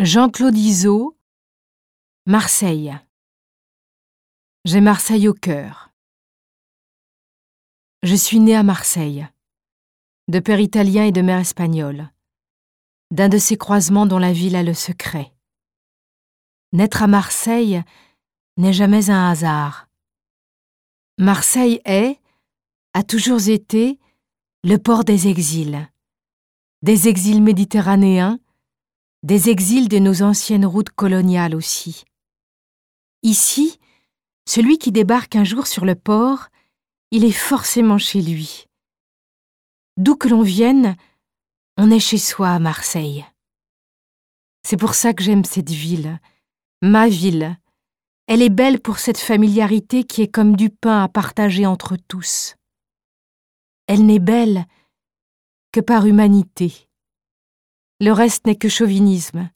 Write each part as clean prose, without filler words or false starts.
Jean-Claude Izzo, Marseille. J'ai Marseille au cœur. Je suis née à Marseille, de père italien et de mère espagnole, d'un de ces croisements dont la ville a le secret. Naître à Marseille n'est jamais un hasard. Marseille a toujours été, le port des exils méditerranéens, des exils de nos anciennes routes coloniales aussi. Ici, celui qui débarque un jour sur le port, il est forcément chez lui. D'où que l'on vienne, on est chez soi à Marseille. C'est pour ça que j'aime cette ville, ma ville. Elle est belle pour cette familiarité qui est comme du pain à partager entre tous. Elle n'est belle que par humanité. Le reste n'est que chauvinisme.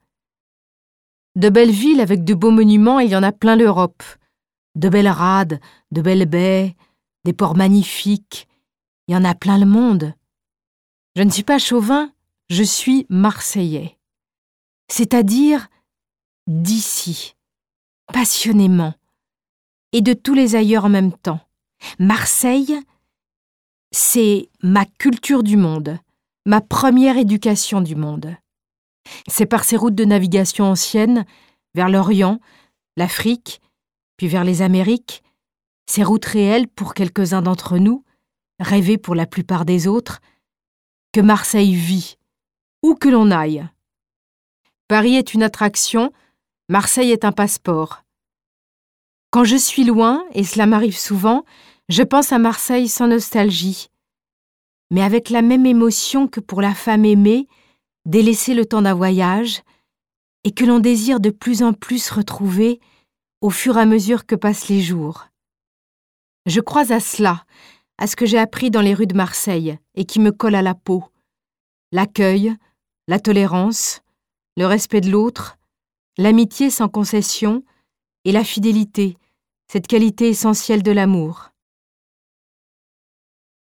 De belles villes avec de beaux monuments, il y en a plein l'Europe. De belles rades, de belles baies, des ports magnifiques, il y en a plein le monde. Je ne suis pas chauvin, je suis marseillais. C'est-à-dire d'ici, passionnément, et de tous les ailleurs en même temps. Marseille, c'est ma culture du monde, ma première éducation du monde. C'est par ces routes de navigation anciennes, vers l'Orient, l'Afrique, puis vers les Amériques, ces routes réelles pour quelques-uns d'entre nous, rêvées pour la plupart des autres, que Marseille vit, où que l'on aille. Paris est une attraction, Marseille est un passeport. Quand je suis loin, et cela m'arrive souvent, je pense à Marseille sans nostalgie, mais avec la même émotion que pour la femme aimée, délaissée le temps d'un voyage, et que l'on désire de plus en plus retrouver au fur et à mesure que passent les jours. Je crois à cela, à ce que j'ai appris dans les rues de Marseille et qui me colle à la peau. L'accueil, la tolérance, le respect de l'autre, l'amitié sans concession et la fidélité, cette qualité essentielle de l'amour.